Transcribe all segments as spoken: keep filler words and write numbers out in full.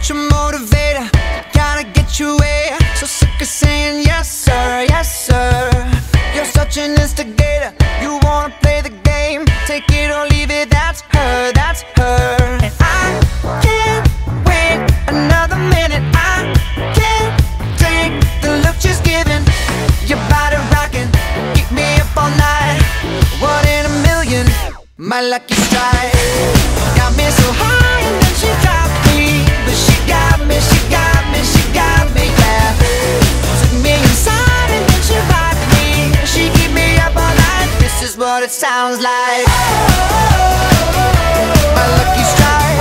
such a motivator, gotta get you way. So sick of saying yes sir, yes sir. You're such an instigator, you wanna play the game. Take it or leave it, that's her, that's her. And I can't wait another minute. I can't take the look she's giving. Your body rocking, keep me up all night. One in a million, my lucky strike. Got me so high and then she dropped me, but she got me, she got me, she got me, yeah. Took me inside and then she rocked me. She keep me up all night. This is what it sounds like. My lucky strike,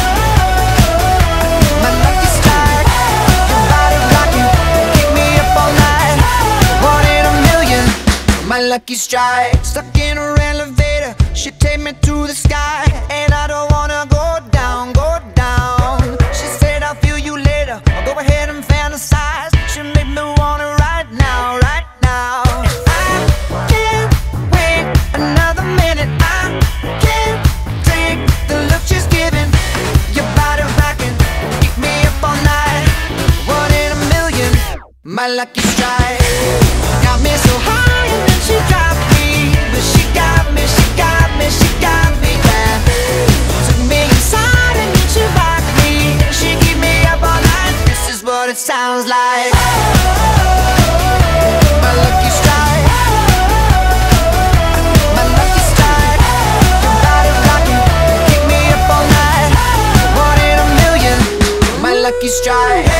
my lucky strike. Your body rocking, keep me up all night. One in a million, my lucky strike. Stuck in her elevator, she take me to the sky, and I don't wanna go down, go down. She said I'll feel you later, I'll go ahead and fantasize. She made me want it right now, right now. And I can't wait another minute. I can't take the look she's giving. Your body rocking, keep me up all night. One in a million, my lucky strike. Got me so high and then she dropped me, but she got me, she got me, she got me, yeah. Took me inside and then she rocked me. She keep me up all night. This is what it sounds like. My lucky strike, my lucky strike. Your body rocking, keep me up all night. One in a million, my lucky strike.